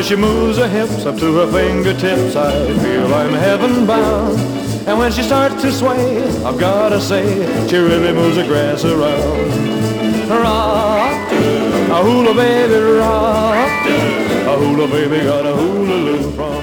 she moves her hips up to her fingertips, I feel I'm heaven bound. And when she starts to sway, I've gotta say, she really moves the grass around. Rock, a hula baby, rock, a hula baby got a hula loop from